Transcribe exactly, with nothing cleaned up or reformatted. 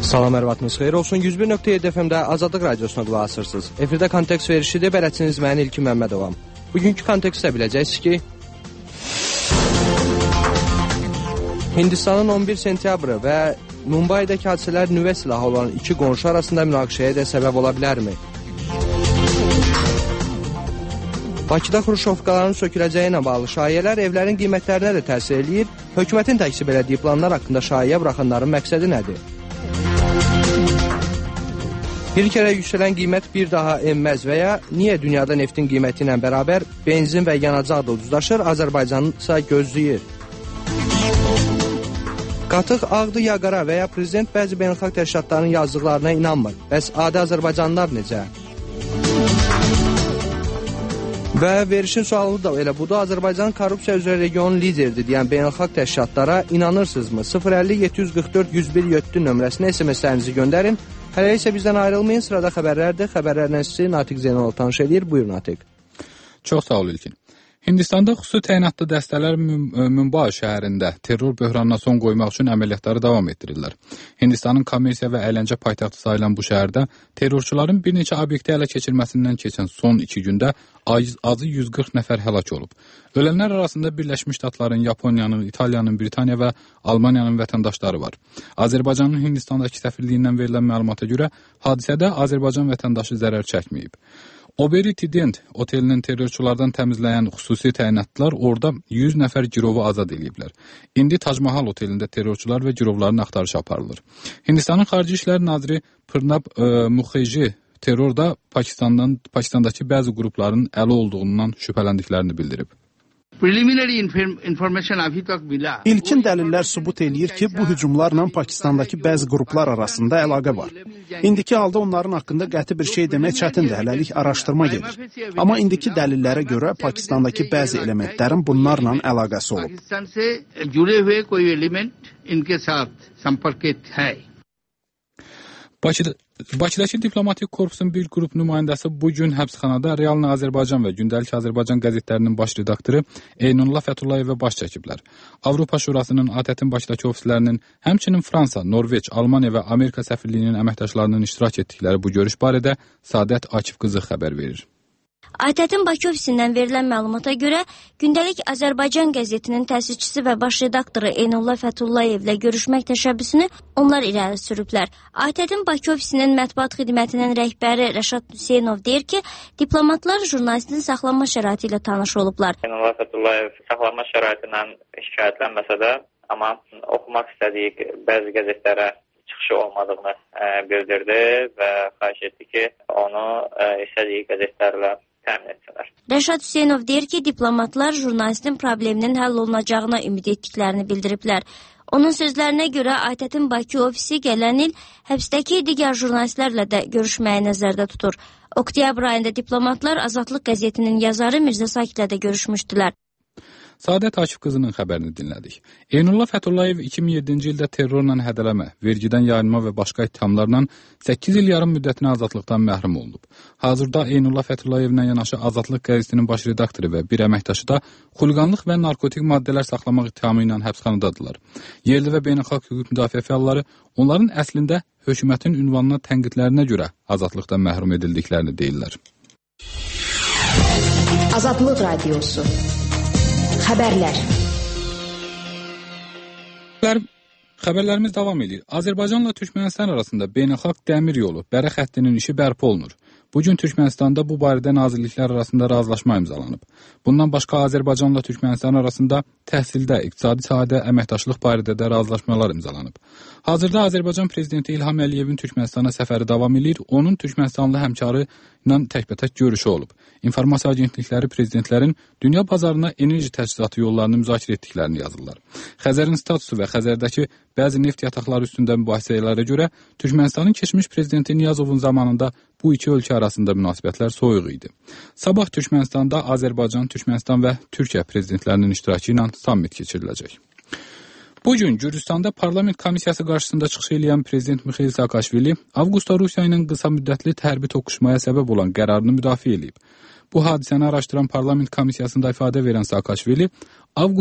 Salam, hər vaxtınız xeyir olsun. yüz bir nöqtə yeddi F M-də Azadlıq Radiosuna qulaq asırsınız. Efirdə kontekst verişidir, bələdçiniz mən İlkin Məmmədovam. Bugünkü kontekstdə biləcəksiniz ki, Hindistanın on bir sentyabrı və Mumbaydakı hadisələr nüvə silahı olan iki qonşu arasında münaqişəyə də səbəb ola bilərmi? Bakıda xruşovkaların söküləcəyi ilə bağlı şayələr evlərin qiymətlərinə də təsir eləyir. Hökumətin təksib elədiyi planlar haqqında şayiə buraxanların məqsədi nədir? Bir kərə yüksələn qiymət bir daha enməz və ya niyə dünyada neftin qiyməti ilə bərabər benzin və yanacaq da ucuzlaşır, Azərbaycanı isə gözləyir? Qatıq ağdı ya qara və ya prezident bəzi beynəlxalq təşkilatların yazdıqlarına inanmır. Bəs adi Azərbaycanlılar necə? Və verişin sualı da elə budur. Azərbaycan korrupsiya üzrə regionun lideridir deyən beynəlxalq təşkilatlara inanırsınızmı? sıfır əlli yeddi yüz qırx dörd yüz bir yeddi nömrəsinə S M S-lərinizi göndərin. Hələ isə bizdən ayrılmayın. Sırada xəbərlərdir. Xəbərlərlə sizi Natiq Zeynalov tanış edir. Buyur Natiq. Çox sağ ol İlkin. Hindistanda xüsusi təyinatlı dəstələr Mumbai şəhərində terror böhranına son qoymaq üçün əməliyyatları davam etdirirlər. Hindistanın kommersiya və əyləncə paytaxtı sayılan bu şəhərdə terrorçuların bir neçə obyekti ələ keçirməsindən keçən son iki gündə azı yüz qırx nəfər həlak olub. Ölənlər arasında Birləşmiş Ştatların, Yaponiyanın, İtaliyanın, Britaniya və Almaniyanın vətəndaşları var. Azərbaycanın Hindistandakı səfirliyindən verilən məlumata görə hadisədə Azərbaycan vətəndaşı zərər çəkməyib. Oberi Tident otelinin terrorçulardan təmizləyən xüsusi təyinatlılar orada yüz nəfər girovu azad ediblər. İndi Taj Mahal otelində terrorçular və girovların axtarışı aparılır. Hindistanın Xarici İşlər Naziri Pranab e, Mukherjee terrorda Pakistandan Pakistandakı bəzi qrupların əli olduğundan şübhələndiklərini bildirib. İlkin dəlillər sübut eləyir ki, bu hücumlarla Pakistandakı bəzi qruplar arasında əlaqə var. İndiki halda onların haqqında qəti bir şey demək çətindir, hələlik araşdırma gedir. Amma indiki dəlillərə görə Pakistandakı bəzi elementlərin bunlarla əlaqəsi olub. Bakıda, Bakıdakı diplomatik korpusun bir qrup nümayəndəsi bugün həbsxanada Realni Azərbaycan və Gündəlik Azərbaycan qəzetlərinin baş redaktoru Eynullah Fətullayevə baş çəkiblər. Avropa Şurasının A T Ə-tin Bakıdakı ofislərinin, həmçinin Fransa, Norveç, Almaniya və Amerika səfirliyinin əməkdaşlarının iştirak etdikləri bu görüş barədə Sadət Akif qızı xəbər verir. A T Ə-tin Bakı ofisindən verilən məlumata görə Gündəlik Azərbaycan qəzetinin təsisçisi və baş redaktoru Eynullah Fətullayevlə görüşmək təşəbbüsünü onlar irəli sürüblər. A T Ə-tin Bakı ofisinin mətbuat xidmətinin rəhbəri Rəşad Hüseynov deyir ki, diplomatlar jurnalistin saxlanma şəraiti ilə tanış olublar. Eynullah Fətullayev saxlanma şəraitindən şikayətlənməsə də, amma oxumaq istədiyi bəzi qəzetlərə çıxışı olmadığını e, bildirdi və xahiş etdi ki, onu e, istədiyi qəzetlərlə təmin etsinlər. Rəşad Hüseynov deyir ki, diplomatlar jurnalistin probleminin həll olunacağına ümid etdiklərini bildiriblər. Onun sözlərinə görə A T Ə-tin Bakı ofisi gələn il həbsdəki digər jurnalistlərlə də görüşməyi nəzərdə tutur. Oktyabr ayında diplomatlar Azadlıq qəzetinin yazarı Mirzə Sakitlə də görüşmüşdülər. Sadət Akif qızının xəbərini dinlədik. Eynullah Fətullayev iki min yeddinci ildə terrorla hədələmə, vergidən yayınma və başqa ittihamlarla səkkiz il yarım müddətinə azadlıqdan məhrum olunub. Hazırda Eynullah Fətullayevlə yanaşı Azadlıq qəzetinin baş redaktoru və bir əməkdaşı da xuliqanlıq və narkotik maddələr saxlamaq ittihamı ilə həbsxanadadılar. Yerli və beynəlxalq hüquq müdafiə fəalları onların əslində hökumətin ünvanına tənqidlərinə görə azadlıqdan məhrum edildiklərini deyirlər. Azadlıq Radiosu. Xəbərlər. Xəbərlərimiz davam edir. Azərbaycanla Türkmənistan arasında beynəlxalq dəmir yolu, Bərə xəttinin işi bərpa olunur. Bugün Türkmənistanda bu barədə nazirliklər arasında razılaşma imzalanıb. Bundan başqa Azərbaycanla Türkmənistan arasında təhsildə, iqtisadi sahədə əməkdaşlıq barədə də razılaşmalar imzalanıb. Hazırda Azərbaycan prezidenti İlham Əliyevin Türkmənistana səfəri davam edir. Onun Türkmənistanlı həmkarı ilə təkbətək görüşü olub. İnformasiya agentlikləri prezidentlərin dünya bazarına enerji təchizatı yollarını müzakirə etdiklərini yazırlar. Xəzərin statusu və Xəzərdəki bəzi neft yataqları üstündə mübahisələrə görə Türkmənistanın keçmiş prezidenti Niyazovun zamanında bu iki ölkə arasında münasibətlər soyuq idi. Sabah Türkmənistanda Azərbaycan, Türkmənistan və Türkiyə prezidentlərinin iştirakı ilə sammit keçiriləcək. Bugün Gürcüstanda parlament komissiyası qarşısında çıxış edən prezident Mixail Saakashvili avqustda Rusiya ilə qısa müddətli hərbi toqquşmaya səbəb olan qərarını müdafiə edib. Bu hadisəni araşdıran parlament komissiyasında ifadə verən Saakashvili